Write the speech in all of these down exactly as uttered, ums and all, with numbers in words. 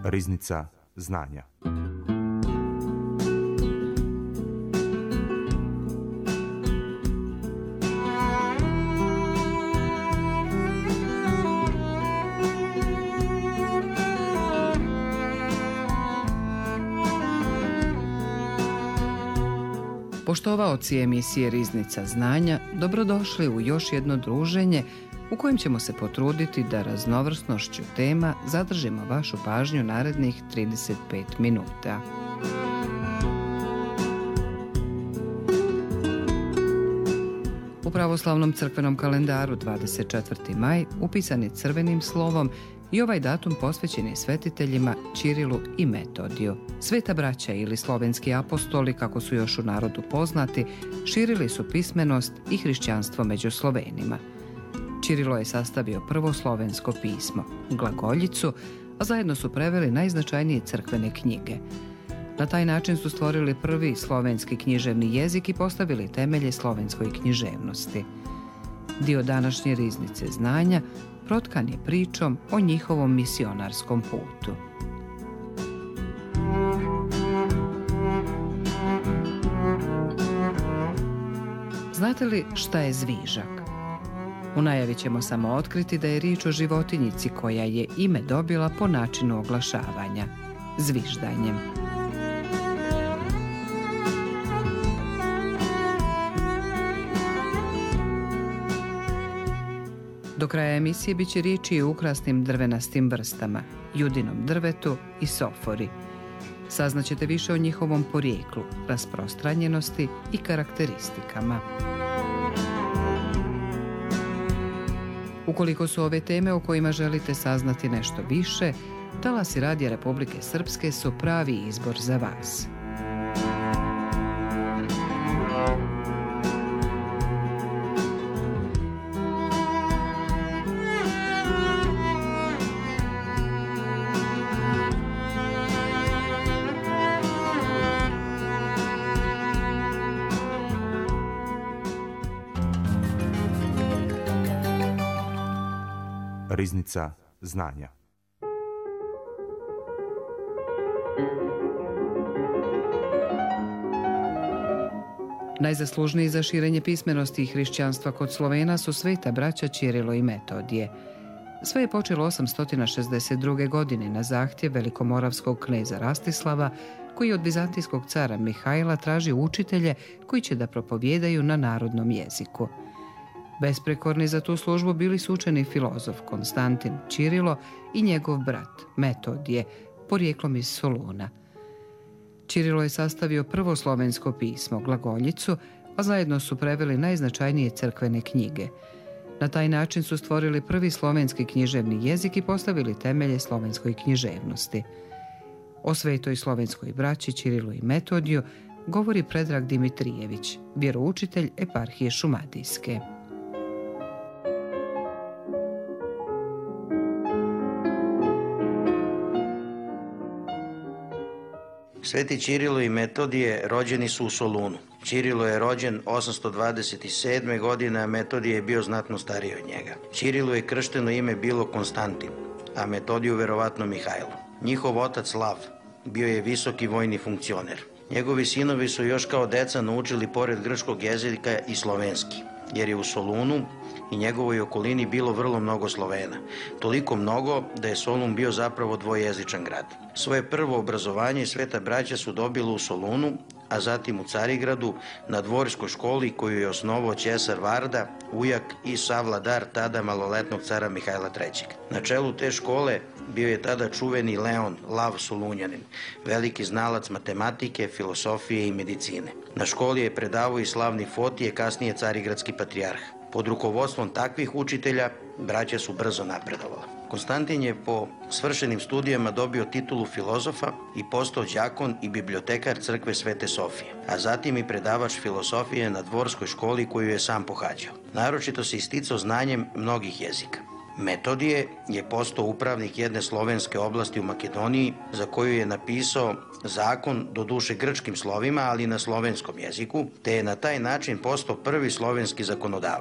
Riznica znanja. Poštovaoci emisije Riznica znanja, dobrodošli u još jedno druženje u kojem ćemo se potruditi da raznovrsnošću tema zadržimo vašu pažnju narednih trideset pet minuta. U pravoslavnom crkvenom kalendaru dvadeset četvrti maj upisan je crvenim slovom i ovaj datum posvećen je svetiteljima Ćirilu i Metodiju. Sveta braća ili slovenski apostoli, kako su još u narodu poznati, širili su pismenost i hrišćanstvo među Slovenima. Ćirilo je sastavio prvo slovensko pismo, glagoljicu, a zajedno su preveli najznačajnije crkvene knjige. Na taj način su stvorili prvi slovenski književni jezik i postavili temelje slovenskoj književnosti. Dio današnje Riznice znanja protkan je pričom o njihovom misionarskom putu. Znate li šta je zvižak? U najavi ćemo samo otkriti da je riječ o životinjici koja je ime dobila po načinu oglašavanja – zviždanjem. Do kraja emisije bit će riječi i o ukrasnim drvenastim vrstama, judinom drvetu i sofori. Saznaćete više o njihovom porijeklu, rasprostranjenosti i karakteristikama. Ukoliko su ove teme o kojima želite saznati nešto više, talasi Radija Republike Srpske su pravi izbor za vas. Riznica znanja. Najzaslužniji za širenje pismenosti i hrišćanstva kod Slovena su sveta braća Ćirilo i Metodije. Sve je počelo osamsto šezdeset druge. godine na zahtjev velikomoravskog kneza Rastislava, koji od vizantijskog cara Mihajla traži učitelje koji će da propovijedaju na narodnom jeziku. Besprekorni za tu službu bili su učeni filozof Konstantin Ćirilo i njegov brat Metodije, porijeklom iz Soluna. Ćirilo je sastavio prvo slovensko pismo, glagoljicu, a zajedno su preveli najznačajnije crkvene knjige. Na taj način su stvorili prvi slovenski književni jezik i postavili temelje slovenskoj književnosti. O svetoj slovenskoj braći Ćirilu i Metodiju govori Predrag Dimitrijević, vjeroučitelj eparhije Šumadijske. Sveti Ćirilo i Metodije rođeni su u Solunu. Ćirilo je rođen osamsto dvadeset sedme. godine, a Metodije je bio znatno stariji od njega. Ćirilu je kršteno ime bilo Konstantin, a Metodiju verovatno Mihajlo. Njihov otac Lav bio je visoki vojni funkcioner. Njegovi sinovi su još kao deca naučili pored grčkog jezika i slovenski, jer je u Solunu i njegovoj okolini bilo vrlo mnogo Slovena. Toliko mnogo da je Solun bio zapravo dvojezičan grad. Svoje prvo obrazovanje sveta braća su dobili u Solunu, a zatim u Carigradu na dvorskoj školi koju je osnovao Ćesar Varda, ujak i savladar tada maloletnog cara Mihajla trećeg. Na čelu te škole bio je tada čuveni Leon Lav Solunjanin, veliki znalac matematike, filosofije i medicine. Na školi je predavao i slavni Fotije, kasnije carigradski patrijarh. Pod rukovodstvom takvih učitelja braća su brzo napredovala. Konstantin je po svršenim studijama dobio titulu filozofa i postao đakon i bibliotekar crkve Svete Sofije, a zatim i predavač filosofije na dvorskoj školi koju je sam pohađao. Naročito se isticao znanjem mnogih jezika. Metodije je postao upravnik jedne slovenske oblasti u Makedoniji, za koju je napisao zakon, doduše grčkim slovima, ali na slovenskom jeziku, te je na taj način postao prvi slovenski zakonodavac.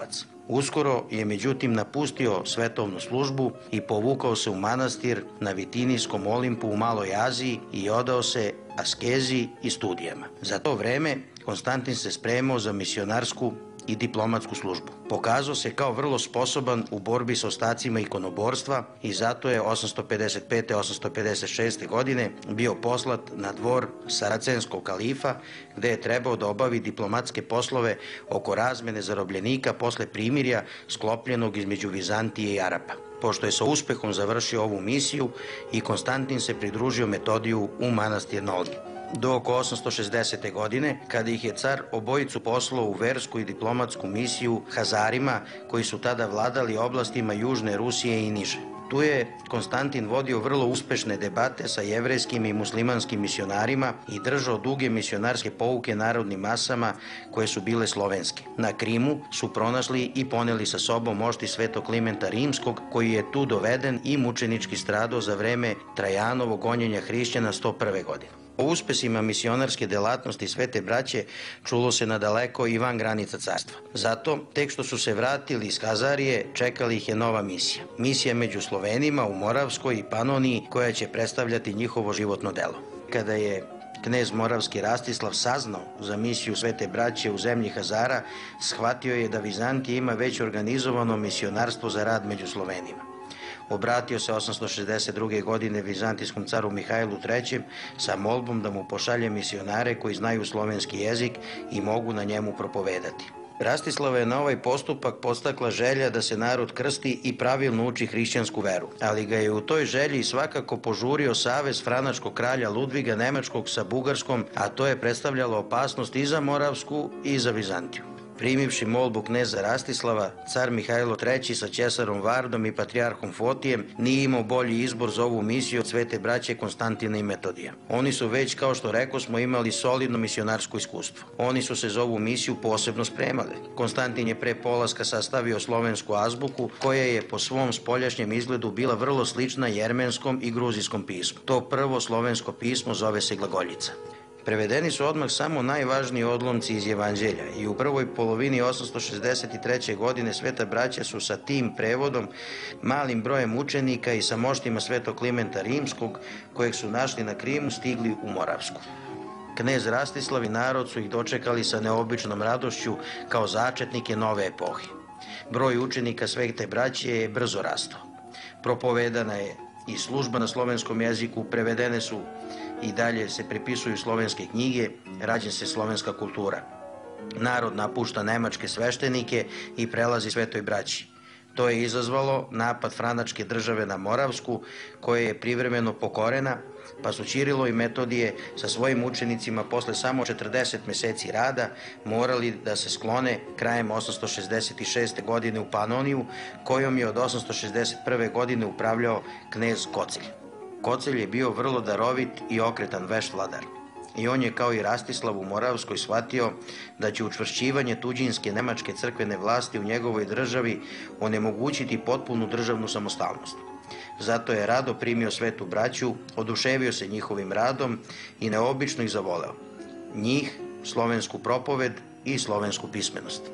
Uskoro je međutim napustio svetovnu službu i povukao se u manastir na Vitinijskom Olimpu u Maloj Aziji i odao se askezi i studijama. Za to vreme Konstantin se spremao za misionarsku i diplomatsku službu. Pokazao se kao vrlo sposoban u borbi s ostacima ikonoborstva i zato je osamsto pedeset pete. osamsto pedeset šeste. godine bio poslat na dvor Saracenskog kalifa, gde je trebao da obavi diplomatske poslove oko razmene zarobljenika posle primirja sklopljenog između Vizantije i Arapa. Pošto je sa uspehom završio ovu misiju i Konstantin se pridružio Metodiju u manastir na Olgi. Do oko osamsto šezdesete. godine, kada ih je car obojicu poslao u versku i diplomatsku misiju Hazarima, koji su tada vladali oblastima Južne Rusije i niže. Tu je Konstantin vodio vrlo uspešne debate sa jevrejskim i muslimanskim misionarima i držao duge misionarske pouke narodnim masama koje su bile slovenske. Na Krimu su pronašli i poneli sa sobom mošti Svetog Klimenta Rimskog, koji je tu doveden i mučenički stradao za vreme Trajanovog gonjenja hrišćana sto prve. godine. O uspesima misionarske delatnosti Svete braće čulo se nadaleko i van granica carstva. Zato, tek što su se vratili iz Hazarije, čekali ih je nova misija. Misija među Slovenima u Moravskoj i Panoniji, koja će predstavljati njihovo životno delo. Kada je knez Moravski Rastislav saznao za misiju Svete braće u zemlji Hazara, shvatio je da Vizantija ima već organizovano misionarstvo za rad među Slovenima. Obratio se osamsto šezdeset druge. godine vizantijskom caru Mihajlu trećem. sa molbom da mu pošalje misionare koji znaju slovenski jezik i mogu na njemu propovedati. Rastislava je na ovaj postupak podstakla želja da se narod krsti i pravilno uči hrišćansku veru, ali ga je u toj želji svakako požurio savez franačkog kralja Ludviga Nemačkog sa Bugarskom, a to je predstavljalo opasnost i za Moravsku i za Vizantiju. Primivši molbu kneza Rastislava, car Mihajlo treći sa ćesarom Vardom i patrijarhom Fotijem nije imao bolji izbor za ovu misiju od Svete braće Konstantina i Metodija. Oni su već, kao što reko smo, imali solidno misionarsko iskustvo. Oni su se za ovu misiju posebno spremali. Konstantin je pre polaska sastavio slovensku azbuku, koja je po svom spoljašnjem izgledu bila vrlo slična jermenskom i gruzijskom pismu. To prvo slovensko pismo zove se glagoljica. Prevedeni su odmah samo najvažniji odlomci iz Jevanđelja i u prvoj polovini osamsto šezdeset treće. godine Sveta braća su sa tim prevodom, malim brojem učenika i sa moštima Svetog Klimenta Rimskog, kojeg su našli na Krimu, stigli u Moravsku. Knez Rastislav i narod su ih dočekali sa neobičnom radošću kao začetnike nove epohe. Broj učenika Svete braće je brzo rastao. Propovedana je i služba na slovenskom jeziku, prevedene su i dalje se prepisuju slovenske knjige, rađa se slovenska kultura. Narod napušta nemačke sveštenike i prelazi Svetoj braći. To je izazvalo napad franačke države na Moravsku, koja je privremeno pokorena, pa su Ćirilo i Metodije sa svojim učenicima posle samo četrdeset meseci rada morali da se sklone krajem osamsto šezdeset šeste. godine u Panoniju, kojom je od osamsto šezdeset prve. godine upravljao knez Kocelj. Kocelj je bio vrlo darovit i okretan vešt vladar. I on je, kao i Rastislav u Moravskoj, shvatio da će učvršćivanje tuđinske nemačke crkvene vlasti u njegovoj državi onemogućiti potpunu državnu samostalnost. Zato je rado primio Svetu braću, oduševio se njihovim radom i neobično ih zavoleo. Njih, slovensku propoved i slovensku pismenost.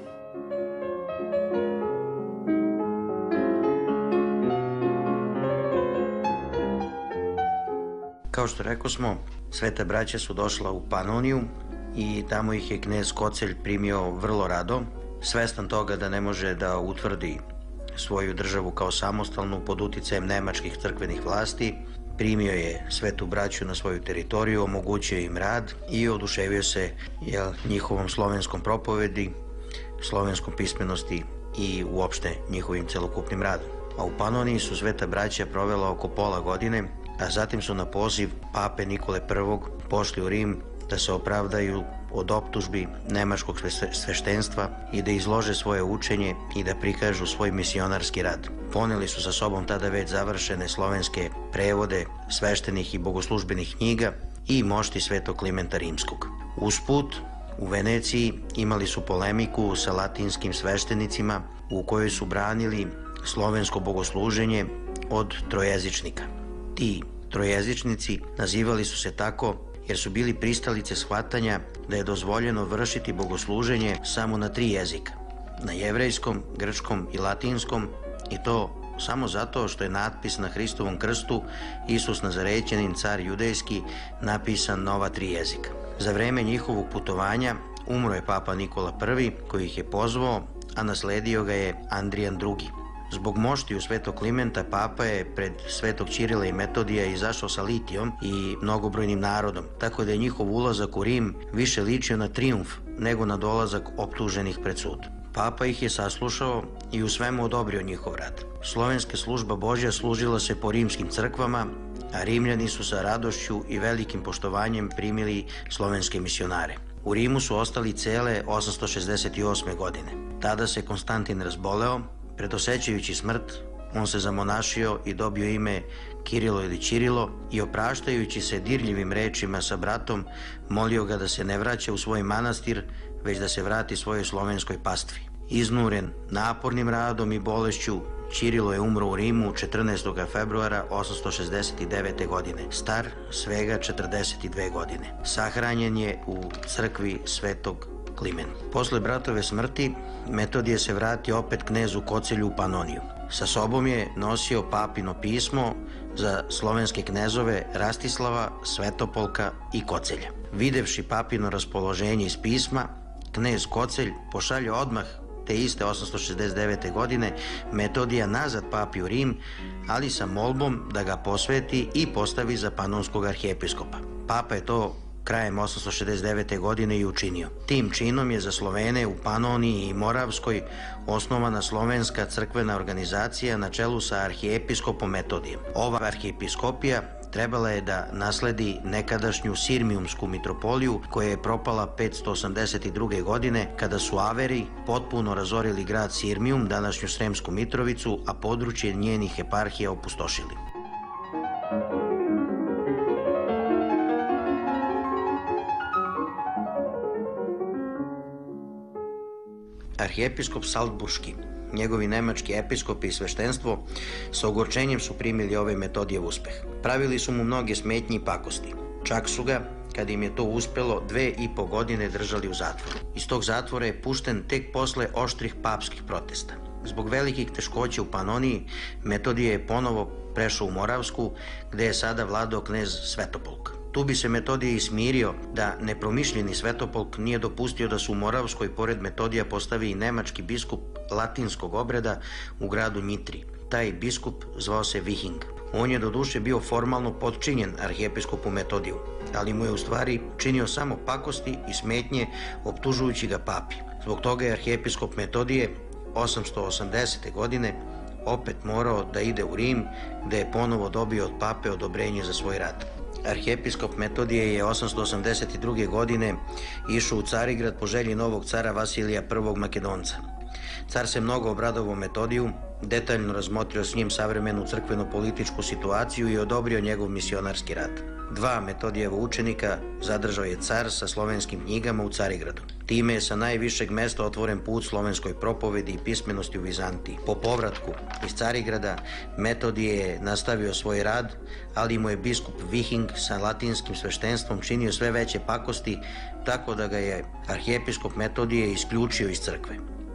Kao što rekao smo, Sveta braća su došla u Panoniju i tamo ih je knez Kocelj primio vrlo rado, svestan toga da ne može da utvrdi svoju državu kao samostalnu pod uticajem nemačkih crkvenih vlasti. Primio je Svetu braću na svoju teritoriju, omogućio im rad i oduševio se jel, njihovom slovenskom propovedi, slovenskom pismenosti i uopšte njihovim celokupnim radom. A u Panoniji su Sveta braća provela oko pola godine, a zatim su na poziv pape Nikole prvog. pošli u Rim da se opravdaju od optužbi nemačkog sveštenstva i da izlože svoje učenje i da prikažu svoj misionarski rad. Poneli su sa sobom tada već završene slovenske prevode sveštenih i bogoslužbenih knjiga i mošti Svetog Klimenta Rimskog. Usput, u Veneciji imali su polemiku sa latinskim sveštenicima u kojoj su branili slovensko bogosluženje od trojezičnika. Ti trojezičnici nazivali su se tako jer su bili pristalice shvatanja da je dozvoljeno vršiti bogosluženje samo na tri jezika, na jevrejskom, grčkom i latinskom, i to samo zato što je natpis na Hristovom krstu Isus Nazarećanin, car judejski, napisan na ova tri jezika. Za vreme njihovog putovanja umro je papa Nikola Prvi, koji ih je pozvao, a nasledio ga je Andrijan Drugi. Zbog moštiju svetog Klimenta papa je pred svetog Ćirila i Metodija izašao sa litijom i mnogobrojnim narodom, tako da je njihov ulazak u Rim više ličio na trijumf nego na dolazak optuženih pred sud. Papa ih je saslušao i u svemu odobrio njihov rad. Slovenska služba Božja služila se po rimskim crkvama, a Rimljani su sa radošću i velikim poštovanjem primili slovenske misionare. U Rimu su ostali cele osamsto šezdeset osme. godine. Tada se Konstantin razboleo. Predosećajući smrt, on se zamonašio i dobio ime Kirilo ili Ćirilo i opraštajući se dirljivim rečima sa bratom, molio ga da se ne vraća u svoj manastir, već da se vrati svojoj slovenskoj pastvi. Iznuren napornim radom i bolešću, Ćirilo je umro u Rimu četrnaestog februara osamsto šezdeset devete. godine, star svega četrdeset dve godine. Sahranjen je u crkvi svetog Klimena. Posle bratove smrti, Metodije se vratio opet knezu Kocelju u Panoniju. Sa sobom je nosio papino pismo za slovenske knezove Rastislava, Svetopolka i Kocelja. Videvši papino raspoloženje iz pisma, knez Kocelj pošalje odmah te iste osamsto šezdeset devete. godine Metodija nazad papi u Rim, ali sa molbom da ga posveti i postavi za panonskog arhijepiskopa. Papa je to krajem osamsto šezdeset devete. godine i učinio. Tim činom je za Slovene u Panoniji i Moravskoj osnovana slovenska crkvena organizacija na čelu sa arhijepiskopom Metodijem. Ova arhijepiskopija trebala je da nasledi nekadašnju Sirmijumsku mitropoliju koja je propala petsto osamdeset druge. godine kada su Averi potpuno razorili grad Sirmijum, današnju Sremsku Mitrovicu, a područje njenih eparhija opustošili. Arhijepiskop Salzburški, njegovi nemački episkopi i sveštenstvo sa ogorčenjem su primili ovaj Metodijev uspeh. Pravili su mu mnoge smetnje i pakosti. Čak su ga, kad im je to uspelo, dve i po godine držali u zatvoru. Iz tog zatvora je pušten tek posle oštrih papskih protesta. Zbog velikih teškoća u Panoniji, Metodije je ponovo prešao u Moravsku, gde je sada vladao knez Svetopolk. Tu bi se Metodije i smirio da nepromišljeni Svetopolk nije dopustio da se u Moravskoj pored Metodija postavi i nemački biskup latinskog obreda u gradu Njitri. Taj biskup zvao se Vihing. On je doduše bio formalno potčinjen arhijepiskopu Metodiju, ali mu je u stvari činio samo pakosti i smetnje, optužujući ga papi. Zbog toga je arhijepiskop Metodije osamsto osamdesete. godine opet morao da ide u Rim, gde je ponovo dobio od pape odobrenje za svoj rad. Arhijepiskop Metodije je osamsto osamdeset druge. godine išao u Carigrad po želji novog cara Vasilija prvog. Makedonca. Car se mnogo obradovao Metodiju, detaljno razmotrio s njim savremenu crkveno-političku situaciju i odobrio njegov misionarski rad. Dva Metodijeva učenika zadržao je car sa slovenskim knjigama u Carigradu. Time je sa najvišeg mesta otvoren put slovenskoj propovedi i pismenosti u Vizantiji. Po povratku iz Carigrada Metodije je nastavio svoj rad, ali mu je biskup Vihing sa latinskim sveštenstvom činio sve veće pakosti, tako da ga je arhijepiskop Metodije isključio iz crkve.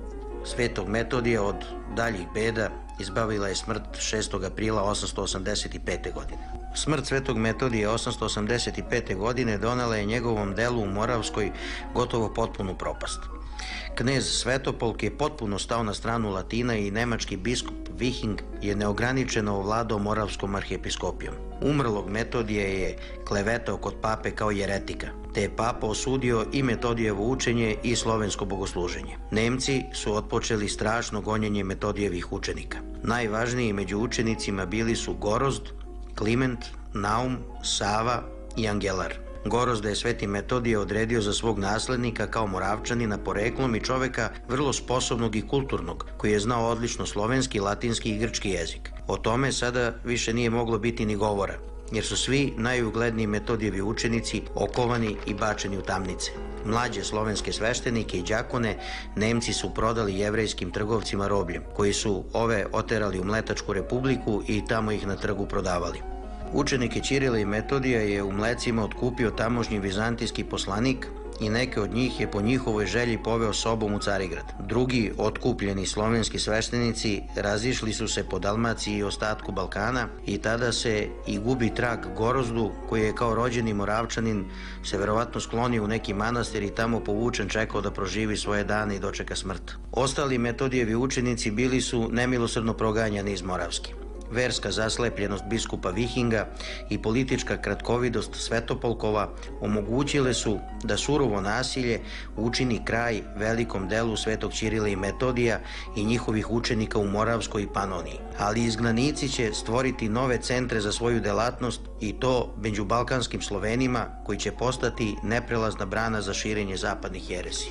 Svetog Metodija od daljih beda izbavila je smrt šestog aprila osamsto osamdeset pete. godine. Smrt svetog Metodije osamsto osamdeset pete. godine donela je njegovom delu u Moravskoj gotovo potpunu propast. Knez Svetopolk je potpuno stao na stranu Latina i nemački biskup Vihing je neograničeno ovladao Moravskom arhijepiskopijom. Umrlog Metodije je klevetao kod pape kao jeretika, te je papa osudio i Metodijevo učenje i slovensko bogosluženje. Nemci su otpočeli strašno gonjenje Metodijevih učenika. Najvažniji među učenicima bili su Gorozd, Kliment, Naum, Sava i Angelar. Gorozda je sveti Metodije odredio za svog naslednika kao Moravčanina poreklom i čoveka vrlo sposobnog i kulturnog, koji je znao odlično slovenski, latinski i grčki jezik. O tome sada više nije moglo biti ni govora, jer su svi najugledniji Metodijevi učenici okovani i bačeni u tamnice. Mlađe slovenske sveštenike i đakone Nemci su prodali jevrejskim trgovcima robljem, koji su ove oterali u Mletačku republiku i tamo ih na trgu prodavali. Učenike Ćirila i Metodija je u Mlecima otkupio tamošnji vizantijski poslanik i neke od njih je po njihovoj želji poveo sobom u Carigrad. Drugi, otkupljeni slovenski sveštenici, razišli su se po Dalmaciji i ostatku Balkana i tada se i gubi trag Gorozdu, koji je kao rođeni Moravčanin se verovatno sklonio u neki manastir i tamo povučen čekao da proživi svoje dane i dočeka smrt. Ostali Metodijevi učenici bili su nemilosrdno proganjani iz Moravske. Verska zaslepljenost biskupa Vihinga i politička kratkovidost Svetopolkova omogućile su da surovo nasilje učini kraj velikom delu Svetog Ćirila i Metodija i njihovih učenika u Moravskoj i Panoniji. Ali izgnanici će stvoriti nove centre za svoju delatnost i to među balkanskim Slovenima, koji će postati neprelazna brana za širenje zapadnih jeresi.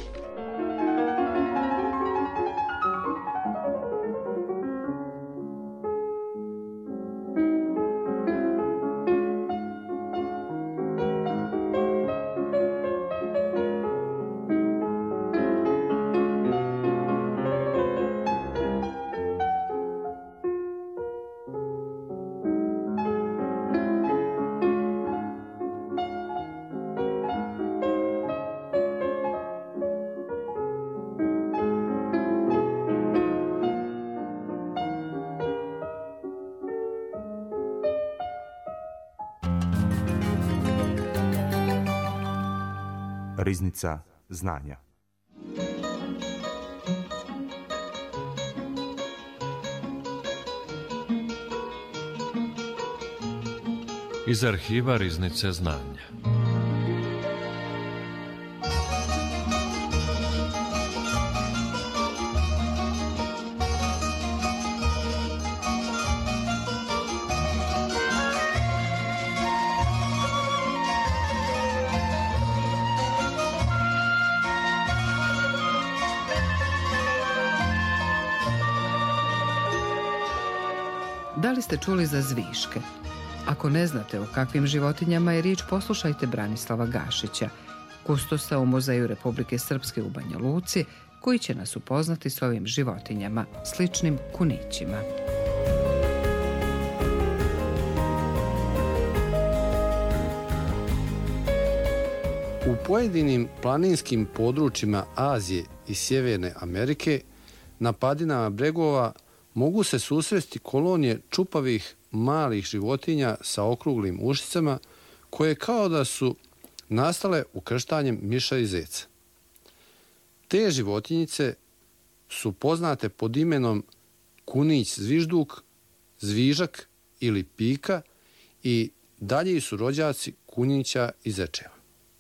Riznica znanja. Iz arhiva Riznice znanja. Da li ste čuli za zviške? Ako ne znate o kakvim životinjama je riječ, poslušajte Branislava Gašića, kustosa u Muzeju Republike Srpske u Banja Luci, koji će nas upoznati s ovim životinjama, sličnim kunićima. U pojedinim planinskim područjima Azije i Sjeverne Amerike, na padinama bregova, mogu se susresti kolonije čupavih malih životinja sa okruglim ušicama, koje kao da su nastale ukrštanjem miša i zeca. Te životinjice su poznate pod imenom kunić zvižduk, zvižak ili pika i dalji su rođaci kunića i zečeva.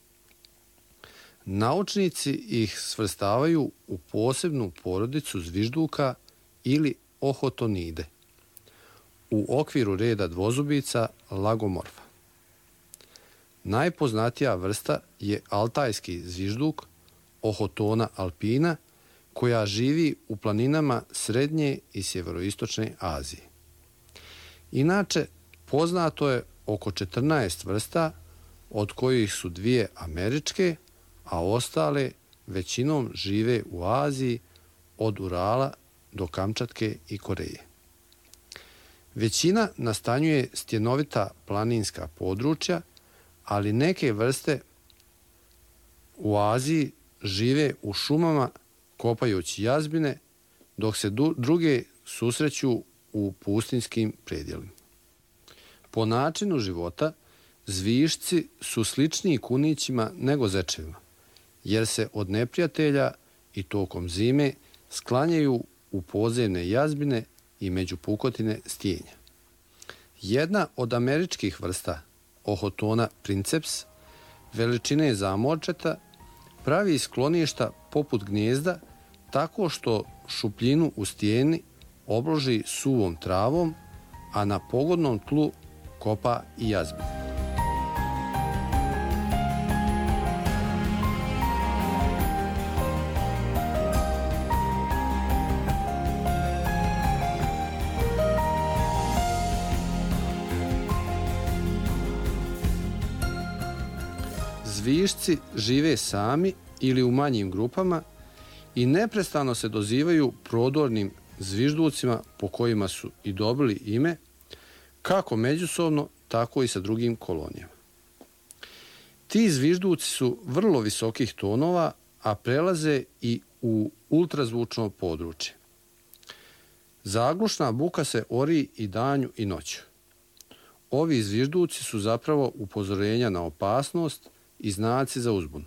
Naučnici ih svrstavaju u posebnu porodicu zvižduka ili ohotonide u okviru reda dvozubica lagomorfa. Najpoznatija vrsta je altajski zvižduk, ohotona alpina, koja živi u planinama Srednje i Sjeveroistočne Azije. Inače, poznato je oko četrnaest vrsta, od kojih su dvije američke, a ostale većinom žive u Aziji od Urala do Kamčatke i Koreje. Većina nastanjuje stjenovita planinska područja, ali neke vrste u Aziji žive u šumama kopajući jazbine, dok se druge susreću u pustinjskim predjelima. Po načinu života, zvišci su sličniji kunićima nego zečevima, jer se od neprijatelja i tokom zime sklanjaju u podzemne jazbine i među pukotine stijenja. Jedna od američkih vrsta, ohotona princeps, veličine zamorčeta, pravi skloništa poput gnijezda tako što šupljinu u stijeni obloži suvom travom, a na pogodnom tlu kopa i jazbine. Zvišci žive sami ili u manjim grupama i neprestano se dozivaju prodornim zvižducima po kojima su i dobili ime, kako međusobno, tako i sa drugim kolonijama. Ti zvižduci su vrlo visokih tonova, a prelaze i u ultrazvučno područje. Zaglušna buka se ori i danju i noću. Ovi zvižduci su zapravo upozorenja na opasnost i znaci za uzbunu.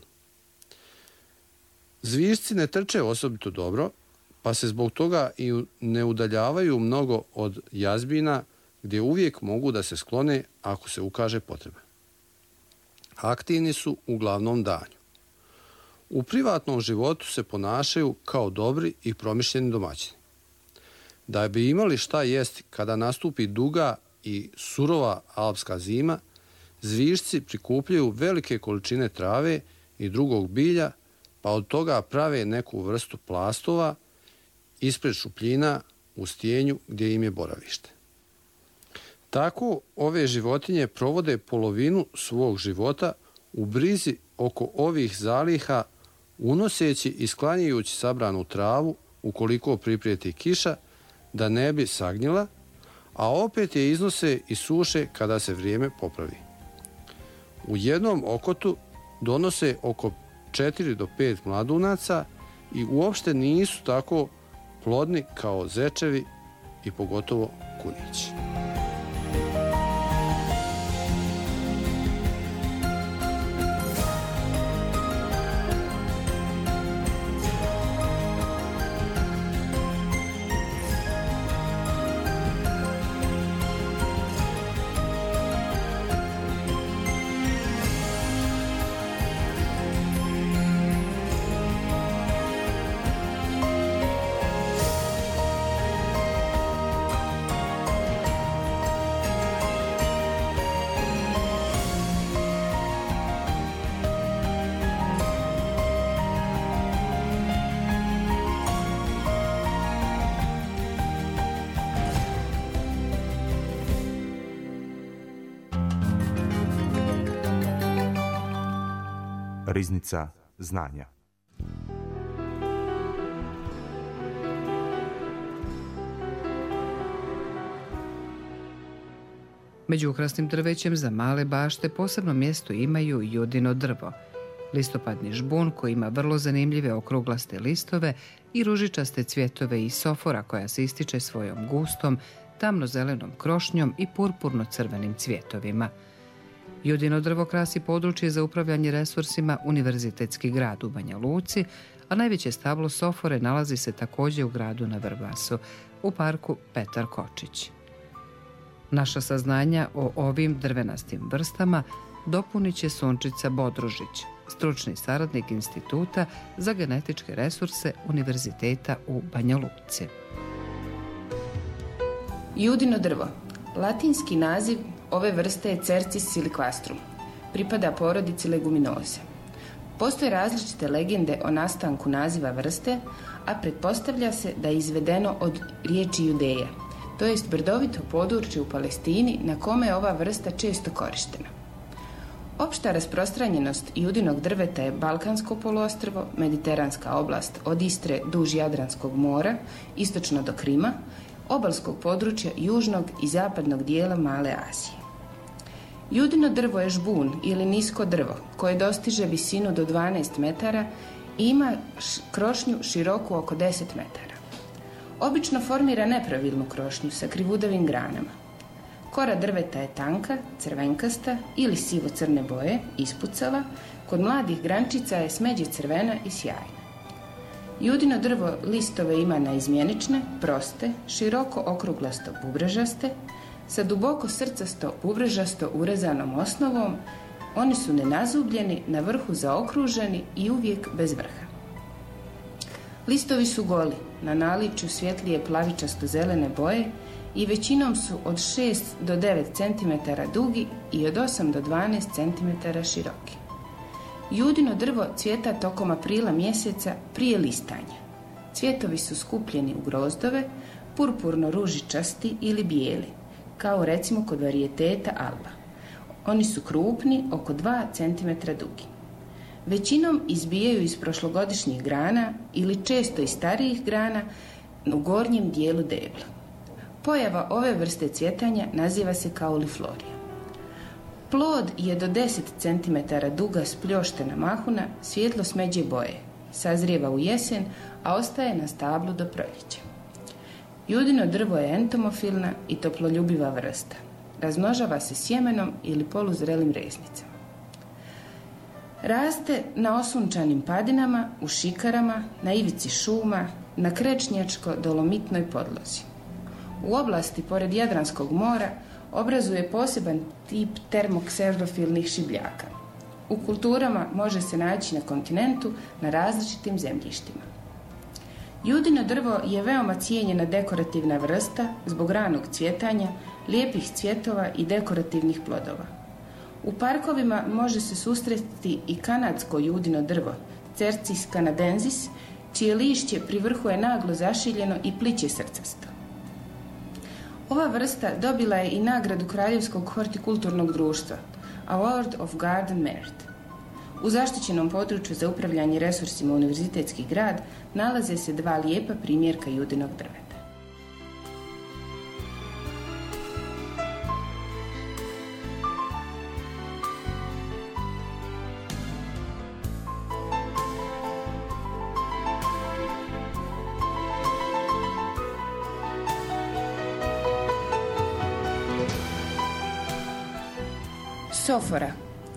Zviždci ne trče osobito dobro, pa se zbog toga i ne udaljavaju mnogo od jazbina gdje uvijek mogu da se sklone ako se ukaže potreba. Aktivni su uglavnom danju. U privatnom životu se ponašaju kao dobri i promišljeni domaćini. Da bi imali šta jesti kada nastupi duga i surova alpska zima, zviždci prikupljaju velike količine trave i drugog bilja, pa od toga prave neku vrstu plastova ispred šupljina u stijenju gdje im je boravište. Tako ove životinje provode polovinu svog života u brizi oko ovih zaliha, unoseći i sklanjajući sabranu travu ukoliko priprijeti kiša da ne bi sagnjila, a opet je iznose i suše kada se vrijeme popravi. U jednom okotu donose oko četiri do pet mladunaca i uopšte nisu tako plodni kao zečevi i pogotovo kunići. Riznica znanja. Među ukrasnim drvećem za male bašte posebno mjesto imaju judino drvo, listopadni žbun koji ima vrlo zanimljive okruglaste listove i ružičaste cvjetove i sofora koja se ističe svojom gustom, tamno-zelenom krošnjom i purpurno-crvenim cvjetovima. Judino drvo krasi područje za upravljanje resursima Univerzitetski grad u Banja Luci, a najveće stablo sofore nalazi se također u gradu na Vrbasu, u parku Petar Kočić. Naša saznanja o ovim drvenastim vrstama dopunit će Sunčica Bodružić, stručni saradnik Instituta za genetičke resurse Univerziteta u Banja Luci. Judino drvo. Latinski naziv ove vrste je Cercis siliquastrum. Pripada porodici leguminoze. Postoje različite legende o nastanku naziva vrste, a pretpostavlja se da je izvedeno od riječi Judeja, to jest brdovito područje u Palestini na kome je ova vrsta često korištena. Opšta rasprostranjenost judinog drveta je Balkansko poluostrvo, mediteranska oblast od Istre duž Jadranskog mora, istočno do Krima, obalskog područja južnog i zapadnog dijela Male Azije. Judino drvo je žbun ili nisko drvo koje dostiže visinu do dvanaest metara i ima krošnju široku oko deset metara. Obično formira nepravilnu krošnju sa krivudavim granama. Kora drveta je tanka, crvenkasta ili sivo-crne boje, ispucala, kod mladih grančica je smeđe crvena i sjajna. Judino drvo listove ima naizmjenične, proste, široko okruglasto bubrežaste, sa duboko srcasto bubrežasto urezanom osnovom. Oni su nenazubljeni, na vrhu zaokruženi i uvijek bez vrha. Listovi su goli, na naličju svjetlije plavičasto-zelene boje i većinom su od šest do devet centimetara dugi i od osam do dvanaest centimetara široki. Judino drvo cvjeta tokom aprila mjeseca prije listanja. Cvjetovi su skupljeni u grozdove, purpurno-ružičasti ili bijeli, kao recimo kod varijeteta Alba. Oni su krupni, oko dva centimetra dugi. Većinom izbijaju iz prošlogodišnjih grana ili često iz starijih grana u gornjem dijelu debla. Pojava ove vrste cvjetanja naziva se kauliflorija. Plod je do deset centimetara duga spljoštena mahuna svjetlo smeđe boje. Sazrijeva u jesen, a ostaje na stablu do proljeća. Judino drvo je entomofilna i toploljubiva vrsta. Razmnožava se sjemenom ili poluzrelim reznicama. Raste na osunčanim padinama, u šikarama, na ivici šuma, na krečnjačko-dolomitnoj podlozi. U oblasti pored Jadranskog mora obrazuje poseban tip termokserofilnih šibljaka. U kulturama može se naći na kontinentu na različitim zemljištima. Judino drvo je veoma cijenjena dekorativna vrsta zbog ranog cvjetanja, lijepih cvjetova i dekorativnih plodova. U parkovima može se susresti i kanadsko judino drvo, Cercis canadensis, čije lišće pri vrhu je naglo zašiljeno i pliće srcasto. Ova vrsta dobila je i nagradu Kraljevskog hortikulturnog društva, Award of Garden Merit. U zaštićenom području za upravljanje resursima Univerzitetski grad nalaze se dva lijepa primjerka judinog drveta. Sofora.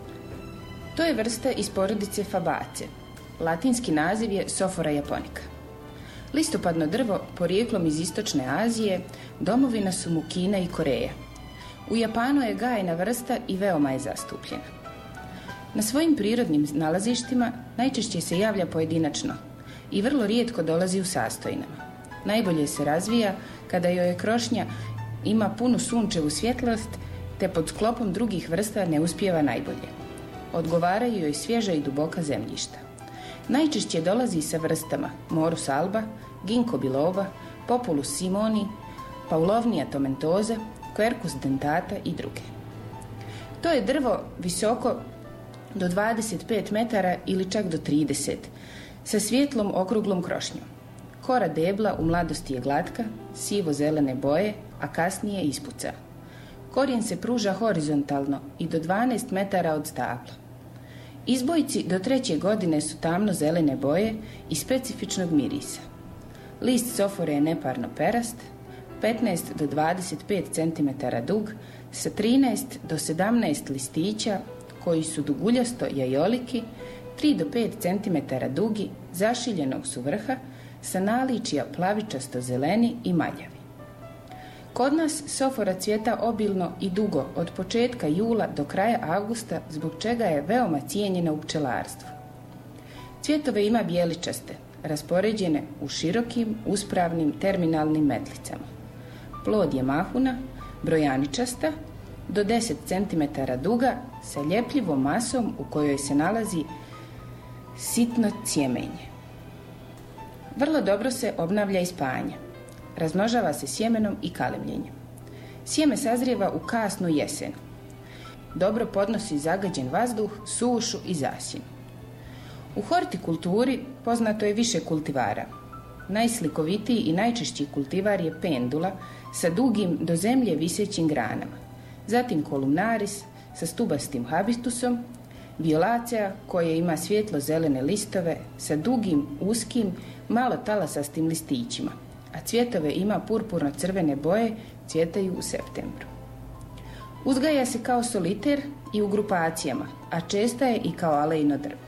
To je vrsta iz porodice Fabace. Latinski naziv je Sophora japonica. Listopadno drvo, porijeklom iz istočne Azije, domovina su mu Kina i Koreja. U Japanu je gajena vrsta i veoma je zastupljena. Na svojim prirodnim nalazištima najčešće se javlja pojedinačno i vrlo rijetko dolazi u sastojinama. Najbolje se razvija kada joj je krošnja ima punu sunčevu svjetlost, te pod sklopom drugih vrsta ne uspijeva najbolje. Odgovaraju joj svježa i duboka zemljišta. Najčešće dolazi sa vrstama Morus alba, Ginkgo biloba, Populus simoni, Paulovnia tomentosa, Quercus dentata i druge. To je drvo visoko do dvadeset pet metara ili čak do trideset, sa svijetlom okruglom krošnjom. Kora debla u mladosti je glatka, sivo-zelene boje, a kasnije ispuca. Korijen se pruža horizontalno i do dvanaest metara od stabla. Izbojci do treće godine su tamno-zelene boje i specifičnog mirisa. List sofore je neparno perast, petnaest do dvadeset pet centimetara dug, sa trinaest do sedamnaest listića koji su duguljasto jajoliki, tri do pet centimetara dugi, zašiljenog su vrha, sa naličija plavičasto zeleni i maljavi. Kod nas sofora cvjeta obilno i dugo od početka jula do kraja avgusta, zbog čega je veoma cijenjena u pčelarstvu. Cvjetove ima bijeličaste, raspoređene u širokim, uspravnim terminalnim metlicama. Plod je mahuna, brojaničasta, do deset centimetara duga, sa ljepljivom masom u kojoj se nalazi sitno cjemenje. Vrlo dobro se obnavlja i spajanje. Razmnožava se sjemenom i kalemljenjem. Sjeme sazrijeva u kasnu jesen. Dobro podnosi zagađen vazduh, sušu i zasjenu. U hortikulturi poznato je više kultivara. Najslikovitiji i najčešći kultivar je pendula sa dugim do zemlje visećim granama. Zatim kolumnaris sa stubastim habitusom, violacea koja ima svjetlo-zelene listove sa dugim, uskim, malo talasastim listićima, a cvjetove ima purpurno-crvene boje, cvjetaju u septembru. Uzgaja se kao soliter i u grupacijama, a česta je i kao alejno drvo.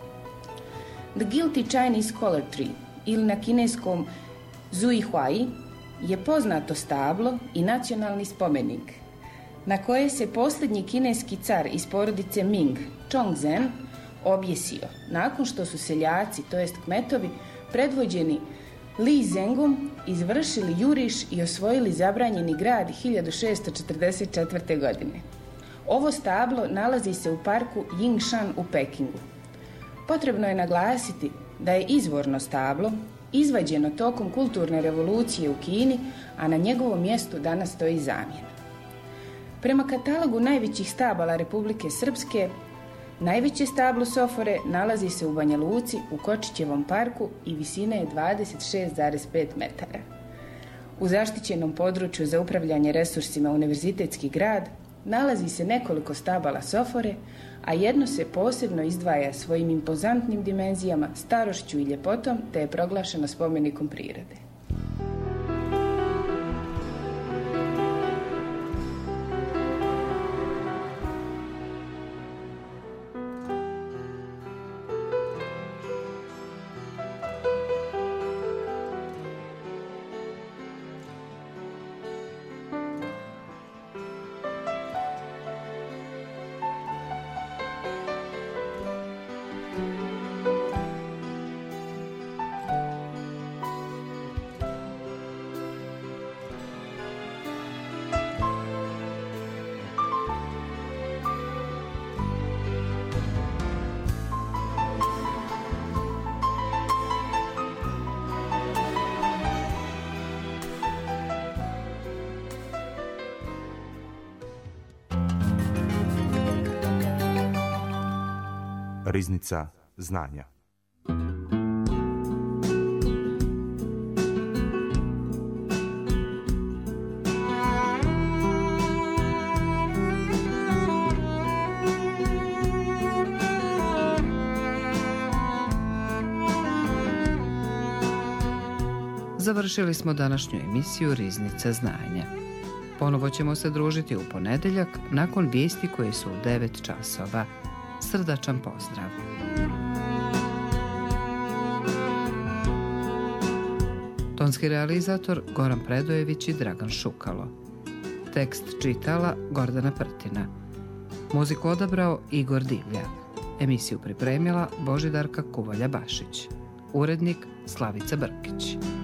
The Guilty Chinese Collar Tree, ili na kineskom Zui Huai, je poznato stablo i nacionalni spomenik, na koje se posljednji kineski car iz porodice Ming, Chongzhen, objesio, nakon što su seljaci, to jest kmetovi, predvođeni Li Zengom, izvršili juriš i osvojili zabranjeni grad hiljadu šesto četrdeset četvrte. godine. Ovo stablo nalazi se u parku Yingshan u Pekingu. Potrebno je naglasiti da je izvorno stablo izvađeno tokom kulturne revolucije u Kini, a na njegovom mjestu danas stoji zamjena. Prema katalogu najvećih stabala Republike Srpske, najveće stablo sofore nalazi se u Banja Luci u Kočićevom parku i visine je dvadeset šest zarez pet metara. U zaštićenom području za upravljanje resursima Univerzitetski grad nalazi se nekoliko stabala sofore, a jedno se posebno izdvaja svojim impozantnim dimenzijama, starošću i ljepotom, te je proglašeno spomenikom prirode. Riznica znanja. Završili smo današnju emisiju Riznica znanja. Ponovo ćemo se družiti u ponedeljak nakon vijesti koje su u devet časova. Srdačan pozdrav. Tonski realizator Goran Predojević i Dragan Šukalo. Tekst čitala Gordana Prtina. Muziku odabrao Igor Divlja. Emisiju pripremila Božidarka Kuvalja Bašić. Urednik Slavica Brkić.